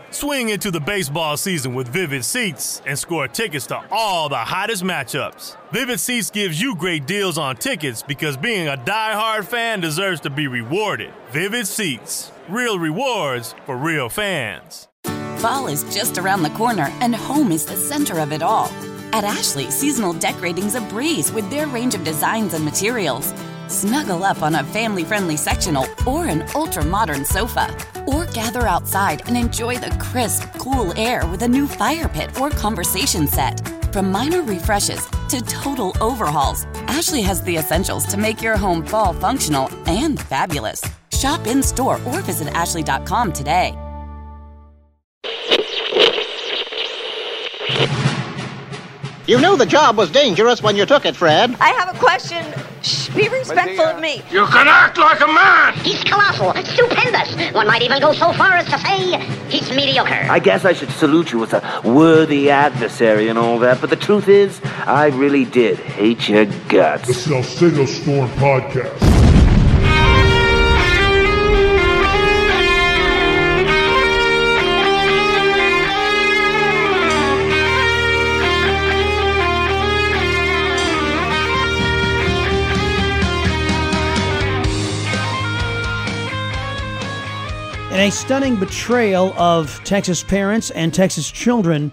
Swing into the baseball season with Vivid Seats and score tickets to all the hottest matchups. Vivid Seats gives you great deals on tickets because being a die-hard fan deserves to be rewarded. Vivid Seats. Real rewards for real fans. Fall is just around the corner, and home is the center of it all. At Ashley, seasonal decorating's a breeze with their range of designs and materials. Snuggle up on a family-friendly sectional or an ultra-modern sofa. Or gather outside and enjoy the crisp, cool air with a new fire pit or conversation set. From minor refreshes to total overhauls, Ashley has the essentials to make your home fall functional and fabulous. Shop in-store or visit ashley.com today. You knew the job was dangerous when you took it, Fred. I have a question. Shh, be respectful of me. You can act like a man! He's colossal, stupendous. One might even go so far as to say he's mediocre. I guess I should salute you as a worthy adversary and all that, but the truth is, I really did hate your guts. The Salcedo Storm Podcast. In a stunning betrayal of Texas parents and Texas children,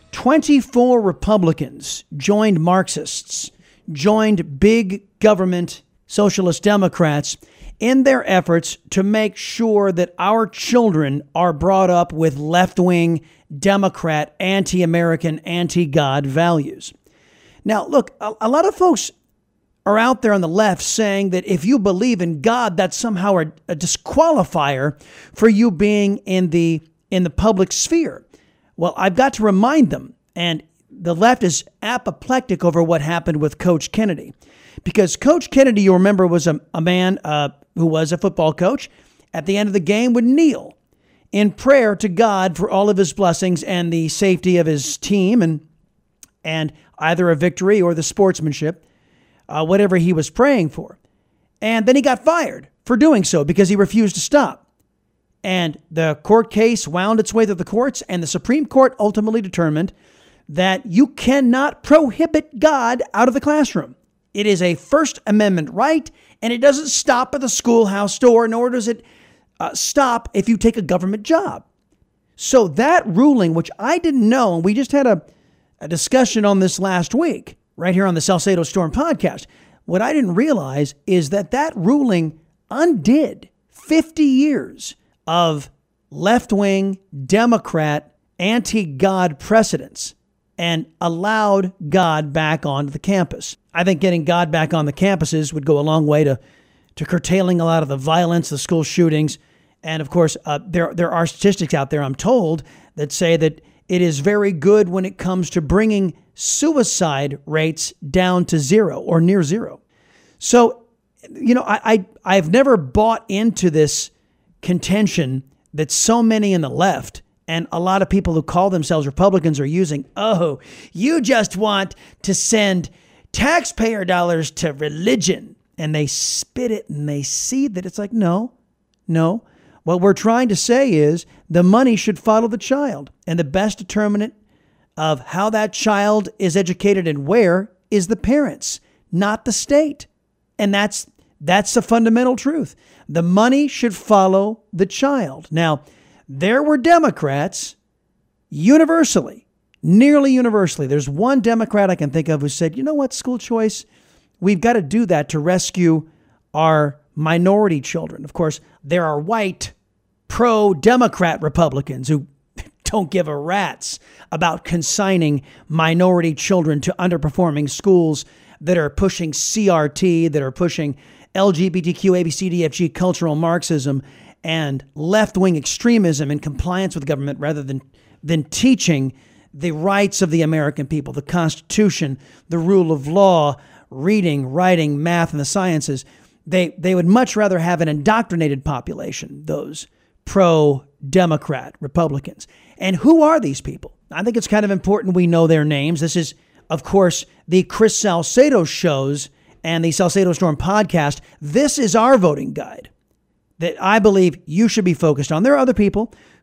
24 Republicans joined Marxists, joined big government socialist Democrats in their efforts to make sure that our children are brought up with left-wing, Democrat, anti-American, anti-God values. Now, look, a lot of folks are out there on the left saying that if you believe in God, that's somehow a disqualifier for you being in the public sphere. Well, I've got to remind them, and the left is apoplectic over what happened with Coach Kennedy. Because Coach Kennedy, you remember, was a man who was a football coach. At the end of the game would kneel in prayer to God for all of his blessings and the safety of his team and either a victory or the sportsmanship. Whatever he was praying for. And then he got fired for doing so because he refused to stop. And the court case wound its way through the courts, and the Supreme Court ultimately determined that you cannot prohibit God out of the classroom. It is a First Amendment right, and it doesn't stop at the schoolhouse door, nor does it stop if you take a government job. So that ruling, which I didn't know, and we just had a discussion on this last week, right here on the Salcedo Storm Podcast. What I didn't realize is that ruling undid 50 years of left-wing, Democrat, anti-God precedents and allowed God back onto the campus. I think getting God back on the campuses would go a long way to curtailing a lot of the violence, the school shootings. And of course, there are statistics out there, I'm told, that say that it is very good when it comes to bringing suicide rates down to zero or near zero. So, I've never bought into this contention that so many in the left and a lot of people who call themselves Republicans are using. Oh, you just want to send taxpayer dollars to religion. And they spit it and they see that it's like, no. What we're trying to say is the money should follow the child. And the best determinant of how that child is educated and where is the parents, not the state. And that's the fundamental truth. The money should follow the child. Now, there were Democrats universally, nearly universally. There's one Democrat I can think of who said, you know what, school choice, we've got to do that to rescue our minority children. Of course, there are white pro-Democrat Republicans who don't give a rat's about consigning minority children to underperforming schools that are pushing CRT, that are pushing LGBTQ, ABCDFG cultural Marxism and left-wing extremism in compliance with government rather than teaching the rights of the American people, the Constitution, the rule of law, reading, writing, math, and the sciences. They would much rather have an indoctrinated population, those pro-Democrat Republicans. And who are these people? I think it's kind of important we know their names. This is, of course, the Chris Salcedo shows and the Salcedo Storm podcast. This is our voting guide that I believe you should be focused on. There are other people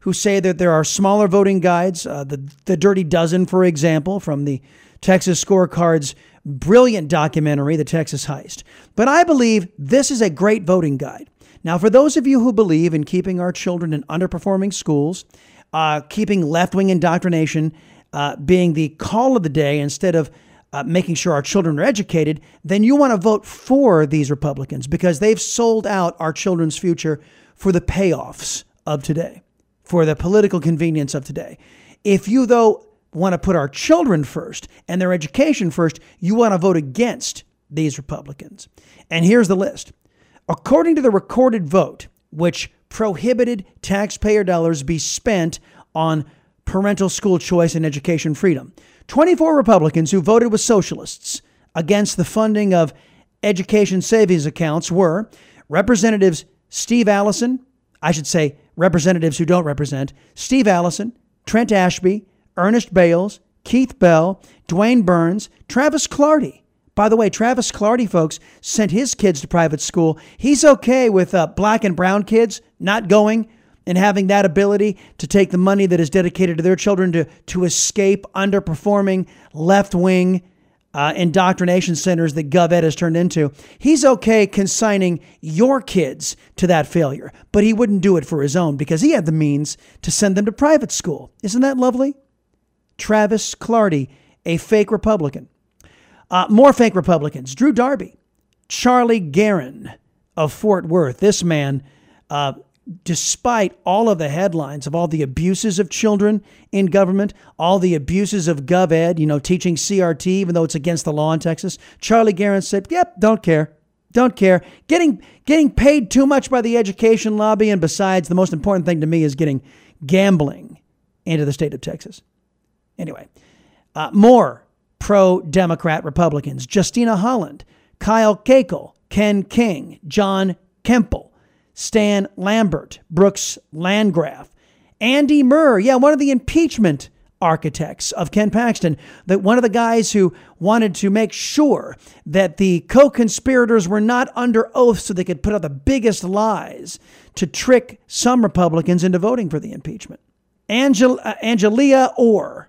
who say that there are smaller voting guides, the Dirty Dozen, for example, from the Texas Scorecard's brilliant documentary, The Texas Heist. But I believe this is a great voting guide. Now, for those of you who believe in keeping our children in underperforming schools, keeping left-wing indoctrination being the call of the day instead of making sure our children are educated, then you want to vote for these Republicans because they've sold out our children's future for the payoffs of today, for the political convenience of today. If you, though, want to put our children first and their education first, you want to vote against these Republicans. And here's the list. According to the recorded vote, which prohibited taxpayer dollars be spent on parental school choice and education freedom, 24 Republicans who voted with socialists against the funding of education savings accounts were Representatives Steve Allison, I should say representatives who don't represent, Steve Allison, Trent Ashby, Ernest Bales, Keith Bell, Dwayne Burns, Travis Clardy. By the way, Travis Clardy, folks, sent his kids to private school. He's okay with black and brown kids not going and having that ability to take the money that is dedicated to their children to escape underperforming left-wing indoctrination centers that GovEd has turned into. He's okay consigning your kids to that failure, but he wouldn't do it for his own because he had the means to send them to private school. Isn't that lovely? Travis Clardy, a fake Republican. More fake Republicans. Drew Darby, Charlie Guerin of Fort Worth. This man, despite all of the headlines of all the abuses of children in government, all the abuses of GovEd, teaching CRT, even though it's against the law in Texas, Charlie Guerin said, yep, don't care. Don't care. Getting paid too much by the education lobby. And besides, the most important thing to me is getting gambling into the state of Texas. Anyway, more pro-Democrat Republicans. Justina Holland, Kyle Kakel, Ken King, John Kemple, Stan Lambert, Brooks Landgraf, Andy Murr, one of the impeachment architects of Ken Paxton, that one of the guys who wanted to make sure that the co-conspirators were not under oath so they could put out the biggest lies to trick some Republicans into voting for the impeachment. Angelia Orr,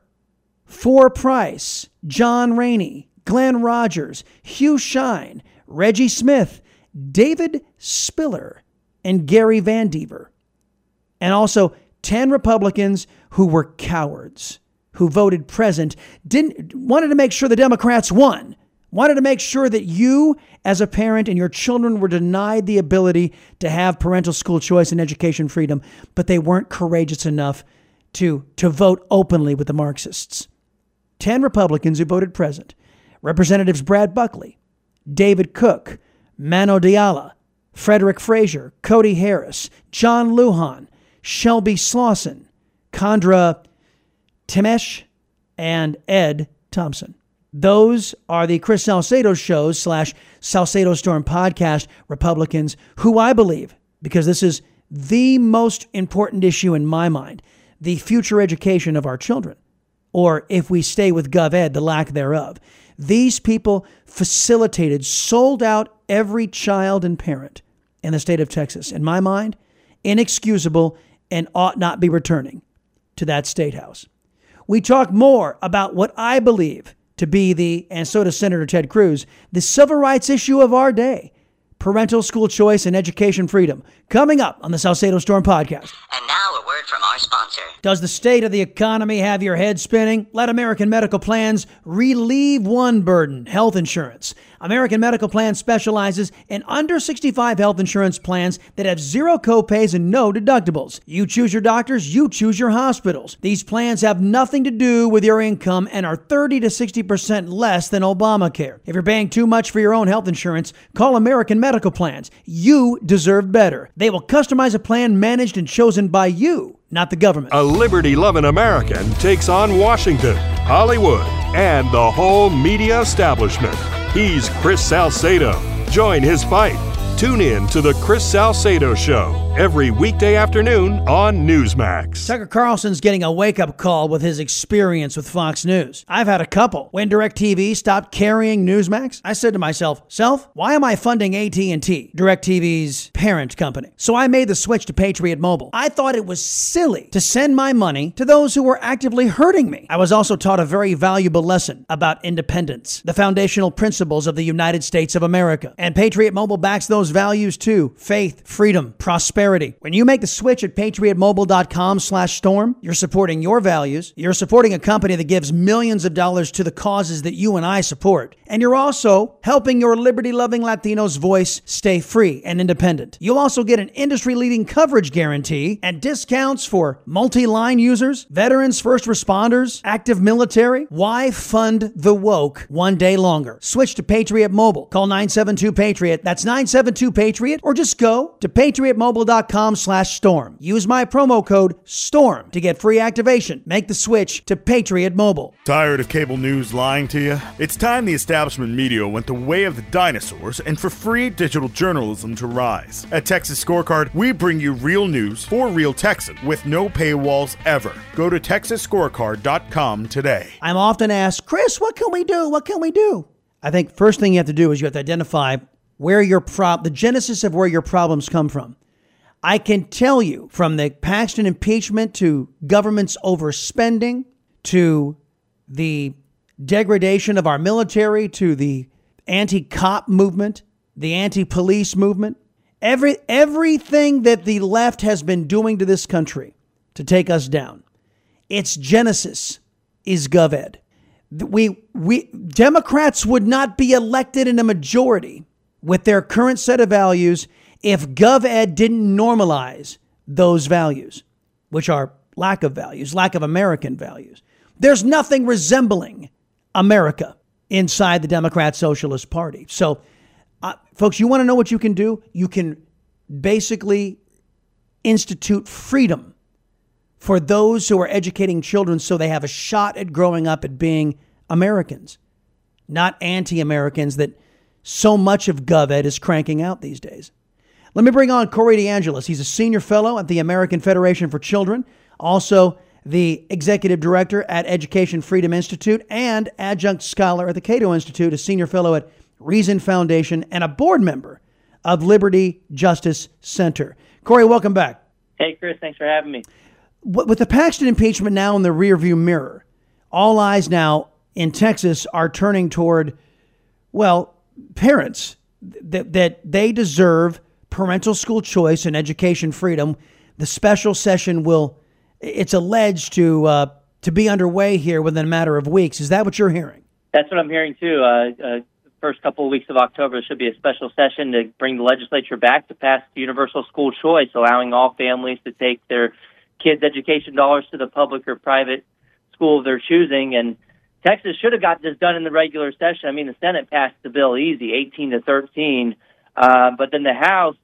For Price, John Rainey, Glenn Rogers, Hugh Shine, Reggie Smith, David Spiller, and Gary Vandever. And also 10 Republicans who were cowards, who voted present, wanted to make sure the Democrats won, wanted to make sure that you as a parent and your children were denied the ability to have parental school choice and education freedom, but they weren't courageous enough to vote openly with the Marxists. 10 Republicans who voted present. Representatives Brad Buckley, David Cook, Mano Diala, Frederick Frazier, Cody Harris, John Lujan, Shelby Slauson, Condra Temesh, and Ed Thompson. Those are the Chris Salcedo Shows / Salcedo Storm Podcast Republicans who I believe, because this is the most important issue in my mind, the future education of our children, or if we stay with GovEd, the lack thereof. These people facilitated, sold out every child and parent in the state of Texas. In my mind, inexcusable and ought not be returning to that state house. We talk more about what I believe to be and so does Senator Ted Cruz, the civil rights issue of our day, parental school choice and education freedom, coming up on the Salcedo Storm Podcast. And now a word from our sponsor. Does the state of the economy have your head spinning? Let American Medical Plans relieve one burden, health insurance. American Medical Plans specializes in under 65 health insurance plans that have zero copays and no deductibles. You choose your doctors, you choose your hospitals. These plans have nothing to do with your income and are 30 to 60% less than Obamacare. If you're paying too much for your own health insurance, call American Medical Plans. You deserve better. They will customize a plan managed and chosen by you, not the government. A liberty-loving American takes on Washington, Hollywood, and the whole media establishment. He's Chris Salcedo. Join his fight. Tune in to The Chris Salcedo Show. every weekday afternoon on Newsmax. Tucker Carlson's getting a wake-up call with his experience with Fox News. I've had a couple. When DirecTV stopped carrying Newsmax, I said to myself, why am I funding AT&T, DirecTV's parent company? So I made the switch to Patriot Mobile. I thought it was silly to send my money to those who were actively hurting me. I was also taught a very valuable lesson about independence, the foundational principles of the United States of America. And Patriot Mobile backs those values too: faith, freedom, prosperity. When you make the switch at patriotmobile.com/storm, you're supporting your values. You're supporting a company that gives millions of dollars to the causes that you and I support. And you're also helping your liberty-loving Latinos' voice stay free and independent. You'll also get an industry-leading coverage guarantee and discounts for multi-line users, veterans, first responders, active military. Why fund the woke one day longer? Switch to Patriot Mobile. Call 972-PATRIOT. That's 972-PATRIOT. Or just go to patriotmobile.com/storm. Use my promo code STORM to get free activation. Make the switch to Patriot Mobile. Tired of cable news lying to you? It's time the establishment media went the way of the dinosaurs and for free digital journalism to rise. At Texas Scorecard, we bring you real news for real Texans with no paywalls ever. Go to TexasScorecard.com today. I'm often asked, Chris, what can we do? What can we do? I think first thing you have to do is you have to identify where the genesis of where your problems come from. I can tell you, from the Paxton impeachment to government's overspending to the degradation of our military to the anti-cop movement, the anti-police movement, everything that the left has been doing to this country to take us down, its genesis is GovEd. We Democrats would not be elected in a majority with their current set of values if GovEd didn't normalize those values, which are lack of values, lack of American values. There's nothing resembling America inside the Democrat Socialist Party. So, folks, you want to know what you can do? You can basically institute freedom for those who are educating children so they have a shot at growing up at being Americans, not anti-Americans that so much of GovEd is cranking out these days. Let me bring on Corey DeAngelis. He's a senior fellow at the American Federation for Children, also the executive director at Education Freedom Institute and adjunct scholar at the Cato Institute, a senior fellow at Reason Foundation, and a board member of Liberty Justice Center. Corey, welcome back. Hey, Chris, thanks for having me. With the Paxton impeachment now in the rearview mirror, all eyes now in Texas are turning toward, parents, that they deserve parental school choice and education freedom. The special session it's alleged to be underway here within a matter of weeks. Is that what you're hearing? That's what I'm hearing, too. First couple of weeks of October, there should be a special session to bring the legislature back to pass universal school choice, allowing all families to take their kids' education dollars to the public or private school of their choosing. And Texas should have got this done in the regular session. I mean, the Senate passed the bill easy, 18-13. But then the House,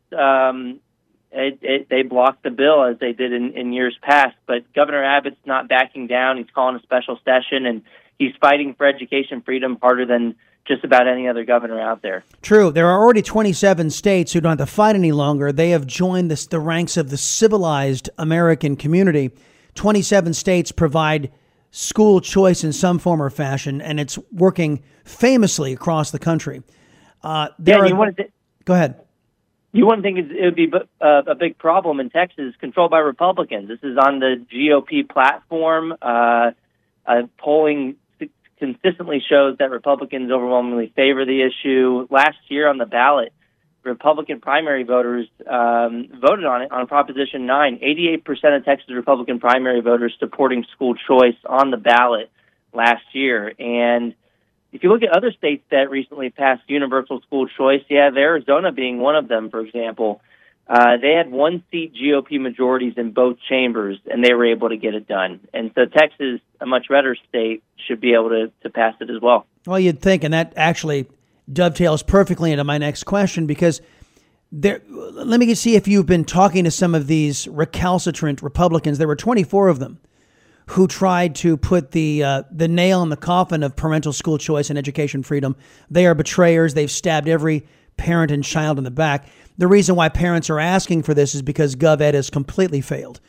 they blocked the bill as they did in years past. But Governor Abbott's not backing down. He's calling a special session, and he's fighting for education freedom harder than just about any other governor out there. True. There are already 27 states who don't have to fight any longer. They have joined the ranks of the civilized American community. 27 states provide school choice in some form or fashion, and it's working famously across the country. Go ahead. You wouldn't think it would be a big problem in Texas, controlled by Republicans. This is on the GOP platform. Polling consistently shows that Republicans overwhelmingly favor the issue. Last year on the ballot, Republican primary voters voted on it on Proposition 9. 88% of Texas Republican primary voters supporting school choice on the ballot last year. And if you look at other states that recently passed universal school choice, you have Arizona being one of them, for example. They had one-seat GOP majorities in both chambers, and they were able to get it done. And so Texas, a much redder state, should be able to pass it as well. Well, you'd think, and that actually dovetails perfectly into my next question, because let me see if you've been talking to some of these recalcitrant Republicans. There were 24 of them who tried to put the nail in the coffin of parental school choice and education freedom. They are betrayers. They've stabbed every parent and child in the back. The reason why parents are asking for this is because GovEd has completely failed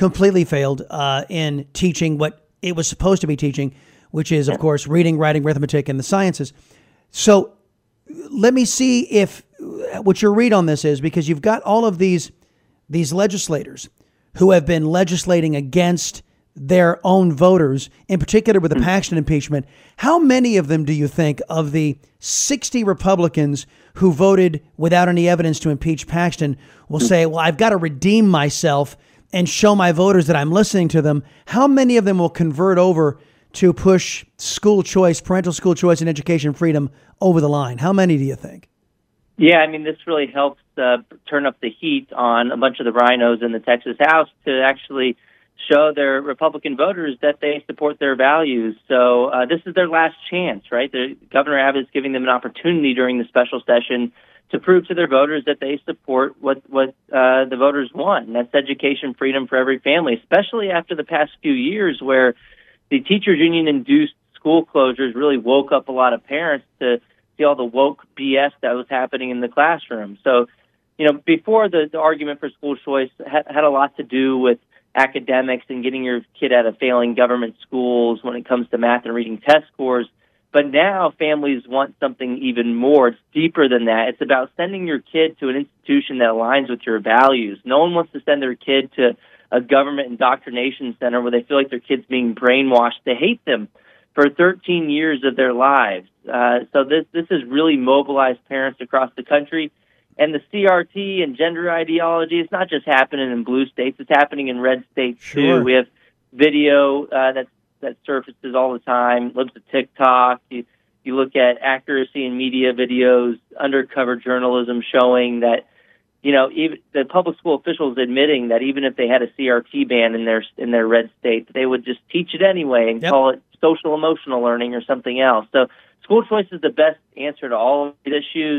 in teaching what it was supposed to be teaching, which is, of course, reading, writing, arithmetic, and the sciences. So let me see if what your read on this is, because you've got all of these legislators who have been legislating against their own voters, in particular with the Paxton impeachment. How many of them do you think, of the 60 Republicans who voted without any evidence to impeach Paxton, will say, well, I've got to redeem myself and show my voters that I'm listening to them? How many of them will convert over to push school choice, parental school choice, and education freedom over the line? How many do you think? Yeah, I mean, this really helps turn up the heat on a bunch of the rhinos in the Texas House to actually show their Republican voters that they support their values. So this is their last chance, right? Governor Abbott is giving them an opportunity during the special session to prove to their voters that they support what the voters want, and that's education freedom for every family, especially after the past few years where the teachers union-induced school closures really woke up a lot of parents to see all the woke BS that was happening in the classroom. So, before the argument for school choice had a lot to do with academics and getting your kid out of failing government schools when it comes to math and reading test scores. But now families want something even more. It's deeper than that. It's about sending your kid to an institution that aligns with your values. No one wants to send their kid to a government indoctrination center where they feel like their kid's being brainwashed to hate them for 13 years of their lives. So this has really mobilized parents across the country. And the CRT and gender ideology, it's not just happening in blue states, it's happening in red states too. We have video that surfaces all the time, lives to TikTok. You look at accuracy in media videos, undercover journalism showing that, even the public school officials admitting that even if they had a CRT ban in their red state, they would just teach it anyway and call it social emotional learning or something else. So school choice is the best answer to all of these issues.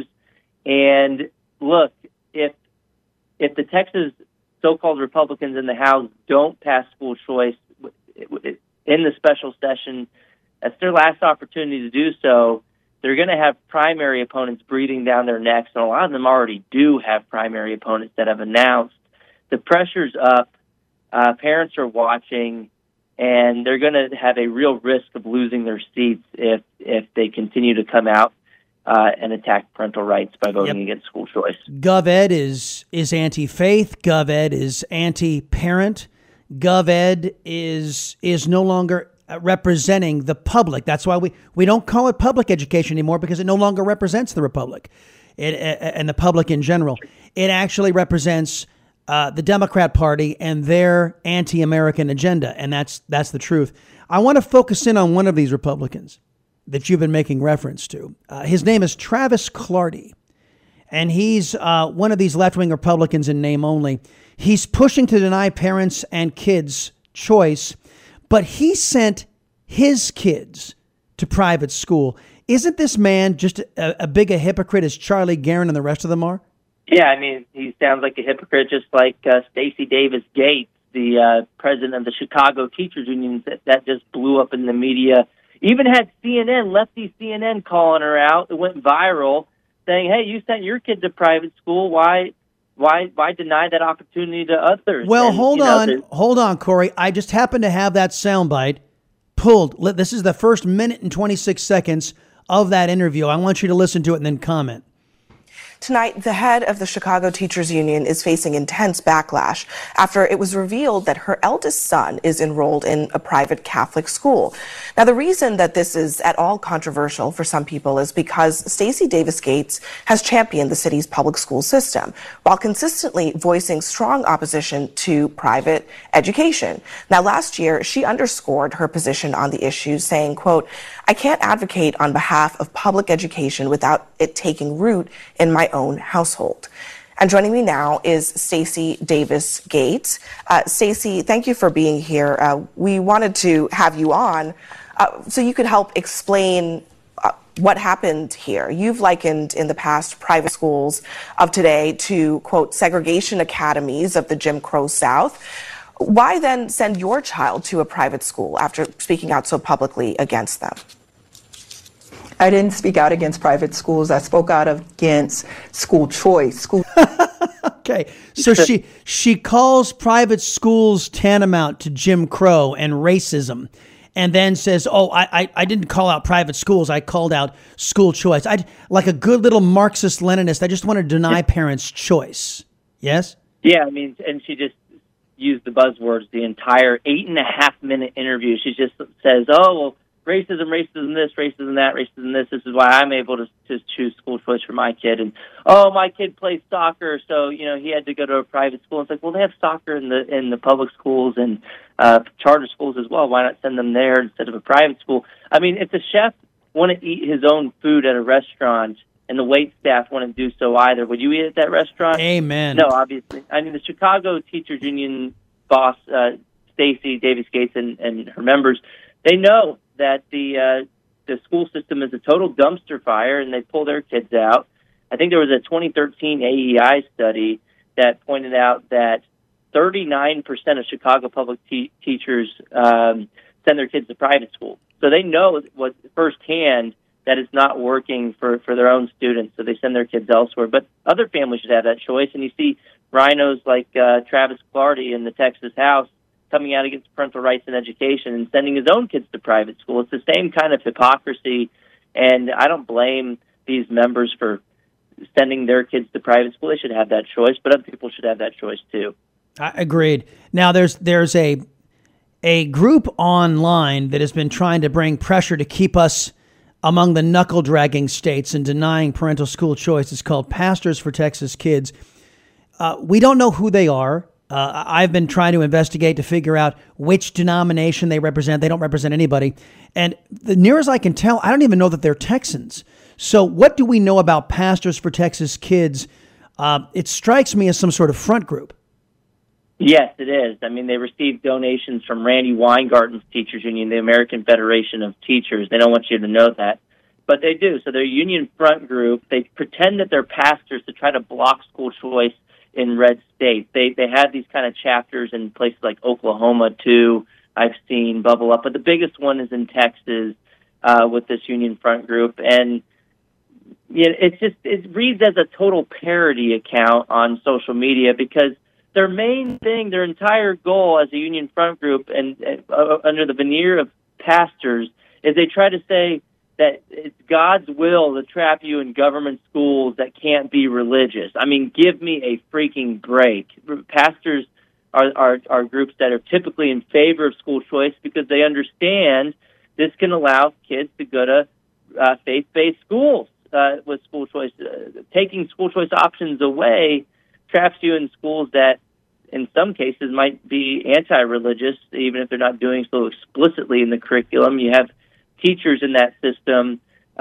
And look, if the Texas so-called Republicans in the House don't pass school choice in the special session, that's their last opportunity to do so. They're going to have primary opponents breathing down their necks, and a lot of them already do have primary opponents that have announced. The pressure's up. Parents are watching, and they're going to have a real risk of losing their seats if they continue to come out and attack parental rights by voting against school choice. GovEd is anti-faith. GovEd is anti-parent. GovEd is no longer representing the public. That's why we don't call it public education anymore, because it no longer represents the Republic and the public in general. It actually represents the Democrat Party and their anti-American agenda, and that's the truth. I want to focus in on one of these Republicans that you've been making reference to. His name is Travis Clardy, and he's one of these left-wing Republicans in name only. He's pushing to deny parents and kids choice, but he sent his kids to private school. Isn't this man just a big a hypocrite as Charlie Geren and the rest of them are? Yeah, I mean, he sounds like a hypocrite, just like Stacey Davis Gates, the president of the Chicago Teachers Union, that just blew up in the media. Even had CNN, lefty CNN, calling her out. It went viral, saying, "Hey, you sent your kid to private school. Why deny that opportunity to others?" Well, hold on, Corey. I just happen to have that soundbite pulled. This is the first minute and 26 seconds of that interview. I want you to listen to it and then comment. Tonight, the head of the Chicago Teachers Union is facing intense backlash after it was revealed that her eldest son is enrolled in a private Catholic school. Now, the reason that this is at all controversial for some people is because Stacey Davis Gates has championed the city's public school system while consistently voicing strong opposition to private education. Now, last year, she underscored her position on the issue, saying, quote, "I can't advocate on behalf of public education without it taking root in my own household." And joining me now is Stacey Davis Gates. Stacey, thank you for being here. We wanted to have you on so you could help explain what happened here. You've likened in the past private schools of today to, quote, segregation academies of the Jim Crow South. Why then send your child to a private school after speaking out so publicly against them? I didn't speak out against private schools. I spoke out against school choice. Okay, so she calls private schools tantamount to Jim Crow and racism, and then says, "Oh, I didn't call out private schools. I called out school choice. I like a good little Marxist-Leninist. I just want to deny parents' choice." Yes. Yeah, I mean, and she just used the buzzwords the entire 8.5-minute interview. She just says, "Oh, well, racism, racism this, racism that, racism this. This is why I'm able to choose school choice for my kid." And, "Oh, my kid plays soccer, so, you know, he had to go to a private school." It's like, well, they have soccer in the public schools and charter schools as well. Why not send them there instead of a private school? I mean, if the chef want to eat his own food at a restaurant and the wait staff wouldn't do so either, would you eat at that restaurant? Amen. No, obviously. I mean, the Chicago Teachers Union boss, Stacey Davis Gates, and her members, they know that the school system is a total dumpster fire, and they pull their kids out. I think there was a 2013 AEI study that pointed out that 39% of Chicago public teachers send their kids to private school. So they know what firsthand that it's not working for their own students, so they send their kids elsewhere. But other families should have that choice, and you see rhinos like Travis Clardy in the Texas House coming out against parental rights in education and sending his own kids to private school. It's the same kind of hypocrisy, and I don't blame these members for sending their kids to private school. They should have that choice, but other people should have that choice too. I agreed. Now, there's a group online that has been trying to bring pressure to keep us among the knuckle-dragging states and denying parental school choice. It's called Pastors for Texas Kids. We don't know who they are. I've been trying to investigate to figure out which denomination they represent. They don't represent anybody. And the near as I can tell, I don't even know that they're Texans. So what do we know about Pastors for Texas Kids? It strikes me as some sort of front group. Yes, it is. I mean, they received donations from Randy Weingarten's Teachers Union, the American Federation of Teachers. They don't want you to know that, but they do. So they're a union front group. They pretend that they're pastors to try to block school choice in red states. They have these kind of chapters in places like Oklahoma, too. I've seen bubble up. But the biggest one is in Texas with this union front group. And you know, it reads as a total parody account on social media because their main thing, their entire goal as a union front group and under the veneer of pastors is they try to say that it's God's will to trap you in government schools that can't be religious. I mean, give me a freaking break. Pastors are groups that are typically in favor of school choice because they understand this can allow kids to go to faith-based schools with school choice. Taking school choice options away traps you in schools that in some cases might be anti-religious, even if they're not doing so explicitly in the curriculum. You have teachers in that system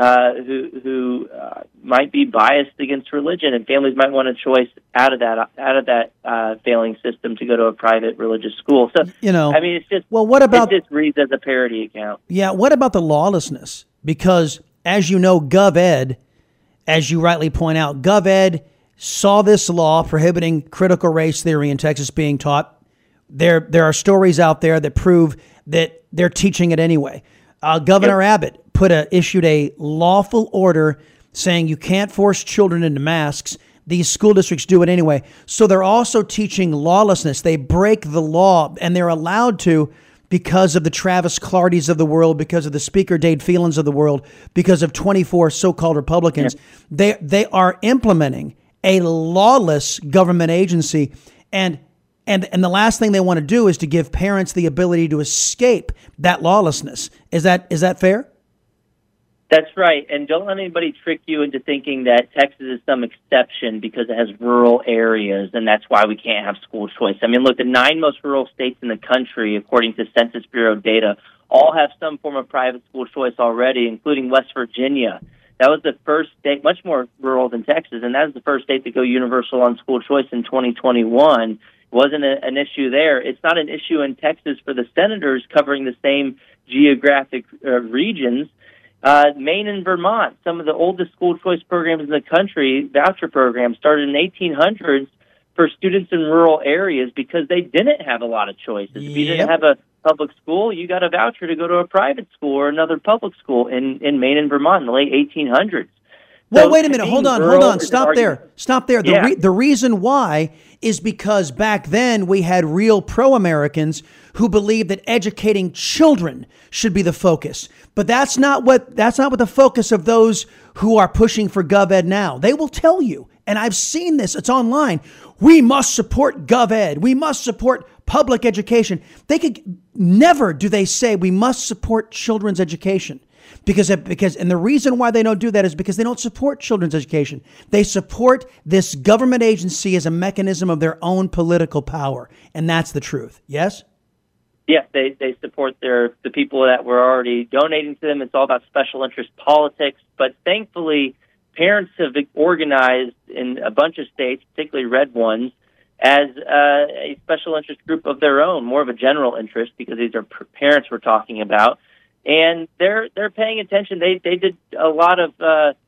who might be biased against religion, and families might want a choice out of that failing system to go to a private religious school. So, you know, I mean, it's just what about it just reads as a parody account? Yeah, what about the lawlessness? Because as you know, GovEd, as you rightly point out, GovEd saw this law prohibiting critical race theory in Texas being taught. There are stories out there that prove that they're teaching it anyway. Governor Abbott issued a lawful order saying you can't force children into masks. These school districts do it anyway. So they're also teaching lawlessness. They break the law, and they're allowed to because of the Travis Clardys of the world, because of the Speaker Dade Phelons of the world, because of 24 so-called Republicans. Yep. They are implementing a lawless government agency, and the last thing they want to do is to give parents the ability to escape that lawlessness. Is that fair? That's right, and don't let anybody trick you into thinking that Texas is some exception because it has rural areas, and that's why we can't have school choice. I mean, look, the 9 most rural states in the country, according to Census Bureau data, all have some form of private school choice already, including West Virginia. That was the first state, much more rural than Texas, and that was the first state to go universal on school choice in 2021. It wasn't an issue there. It's not an issue in Texas for the senators covering the same geographic regions. Maine and Vermont, some of the oldest school choice programs in the country, voucher programs, started in the 1800s for students in rural areas because they didn't have a lot of choices. If you didn't have a public school, you got a voucher to go to a private school or another public school in Maine and Vermont in the late 1800s. Well, wait a minute. Hold on. Stop there. Yeah. The reason why is because back then we had real pro-Americans who believed that educating children should be the focus. But that's not what the focus of those who are pushing for GovEd now. They will tell you, and I've seen this, it's online, we must support GovEd. We must support public education. Never do they say we must support children's education. Because and the reason why they don't do that is because they don't support children's education. They support this government agency as a mechanism of their own political power. And that's the truth. Yes? Yeah, they support the people that were already donating to them. It's all about special interest politics. But thankfully, parents have organized in a bunch of states, particularly red ones, as a special interest group of their own, more of a general interest, because these are parents we're talking about. And they're paying attention. They did a lot of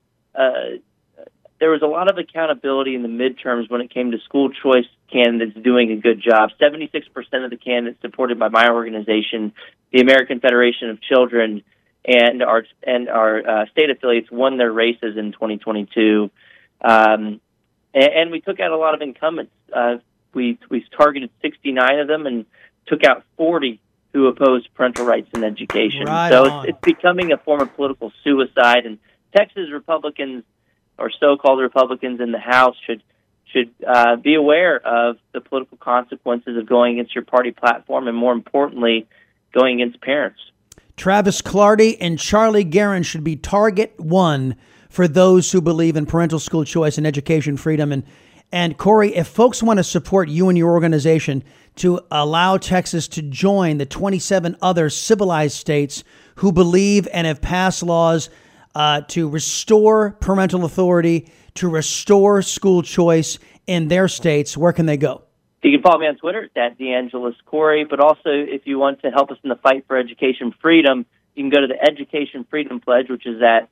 there was a lot of accountability in the midterms when it came to school choice candidates doing a good job. 76% of the candidates supported by my organization, the American Federation of Children, and our state affiliates won their races in 2022. And we took out a lot of incumbents. We targeted 69 of them and took out 40 who oppose parental rights in education. Right so on. it's becoming a form of political suicide, and Texas Republicans, or so-called Republicans in the House, should be aware of the political consequences of going against your party platform, and more importantly, going against parents. Travis Clardy and Charlie Guerin should be target one for those who believe in parental school choice and education freedom. And Corey, if folks want to support you and your organization to allow Texas to join the 27 other civilized states who believe and have passed laws to restore parental authority, to restore school choice in their states, where can they go? You can follow me on Twitter at DeAngelis Corey, but also if you want to help us in the fight for education freedom, you can go to the Education Freedom Pledge, which is at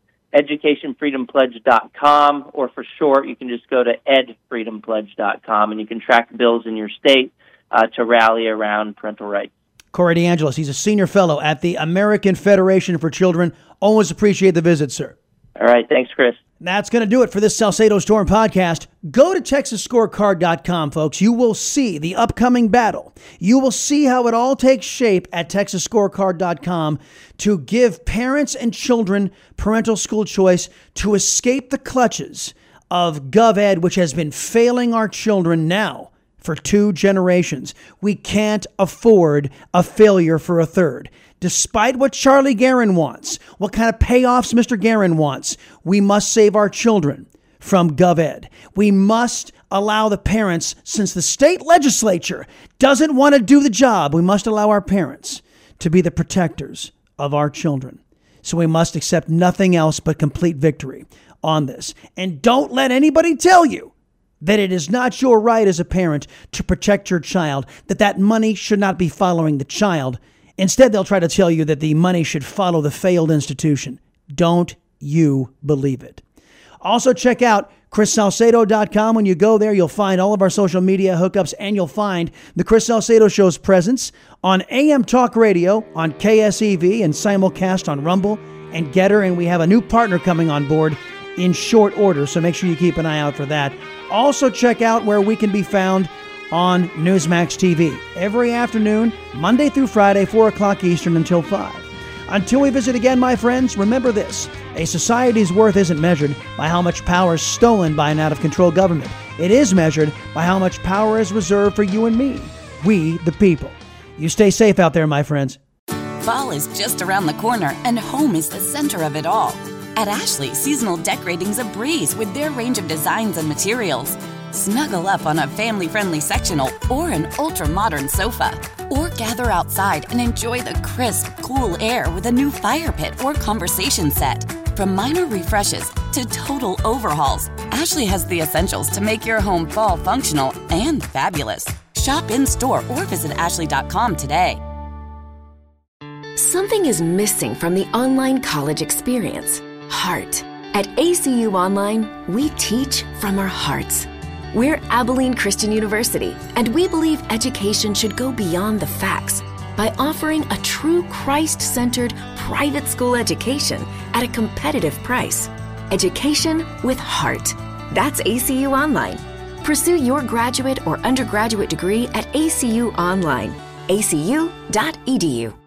educationfreedompledge.com, or for short, you can just go to edfreedompledge.com, and you can track bills in your state to rally around parental rights. Corey DeAngelis, he's a senior fellow at the American Federation for Children. Always appreciate the visit, sir. All right. Thanks, Chris. That's going to do it for this Salcedo Storm podcast. Go to TexasScorecard.com, folks. You will see the upcoming battle. You will see how it all takes shape at TexasScorecard.com to give parents and children parental school choice to escape the clutches of GovEd, which has been failing our children now for 2 generations. We can't afford a failure for a third. Despite what Charlie Guerin wants, what kind of payoffs Mr. Guerin wants, we must save our children from GovEd. We must allow the parents, since the state legislature doesn't want to do the job, we must allow our parents to be the protectors of our children. So we must accept nothing else but complete victory on this. And don't let anybody tell you that it is not your right as a parent to protect your child, that money should not be following the child. Instead, they'll try to tell you that the money should follow the failed institution. Don't you believe it. Also, check out ChrisSalcedo.com. When you go there, you'll find all of our social media hookups, and you'll find the Chris Salcedo Show's presence on AM Talk Radio, on KSEV, and simulcast on Rumble and Getter. And we have a new partner coming on board in short order, so make sure you keep an eye out for that. Also, check out where we can be found on Newsmax TV every afternoon, Monday through Friday, 4 o'clock Eastern until 5. Until we visit again, my friends, remember this: a society's worth isn't measured by how much power is stolen by an out-of-control government. It is measured by how much power is reserved for you and me, we the people. You stay safe out there, my friends. Fall is just around the corner, and home is the center of it all. At Ashley, seasonal decorating's a breeze with their range of designs and materials. Snuggle up on a family-friendly sectional or an ultra-modern sofa. Or gather outside and enjoy the crisp, cool air with a new fire pit or conversation set. From minor refreshes to total overhauls, Ashley has the essentials to make your home fall functional and fabulous. Shop in-store or visit ashley.com today. Something is missing from the online college experience. Heart. At ACU Online, we teach from our hearts. We're Abilene Christian University, and we believe education should go beyond the facts. by offering a true Christ-centered private school education at a competitive price. Education with heart. That's ACU Online. Pursue your graduate or undergraduate degree at ACU Online. acu.edu.